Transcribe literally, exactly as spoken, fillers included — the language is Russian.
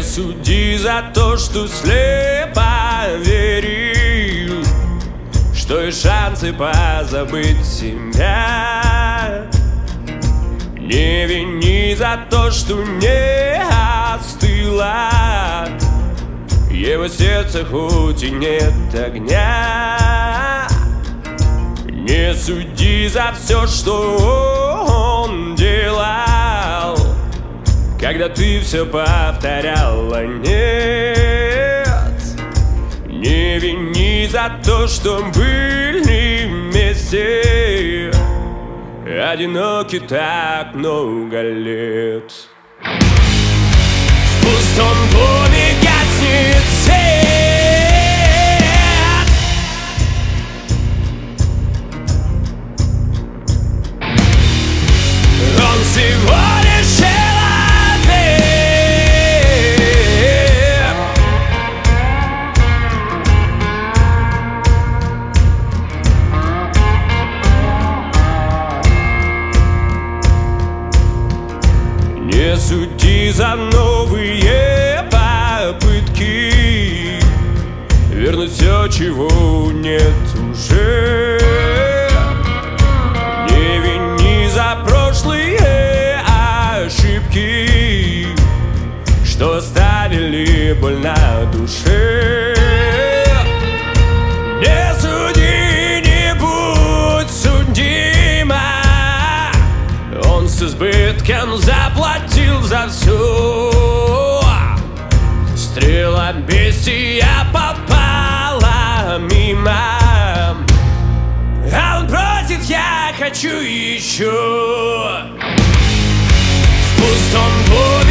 суди за то, что слепо верил, что есть шансы позабыть себя. Не вини за то, что не остыло его сердце, хоть и нет огня. Не суди за все, что он делал, когда ты все повторяла нет. Не вини за то, что были вместе одиноки так много лет. В пустом доме гаснет свет. Он всего лишь человек. Не суди за новые попытки вернуть все, чего нет уже. Не вини за прошлые ошибки, что оставили боль на душе. Не суди, не будь судима. Он с избытком заплатил за все. Стрела бестия попала мимо, а он просит: я хочу еще. В пустом доме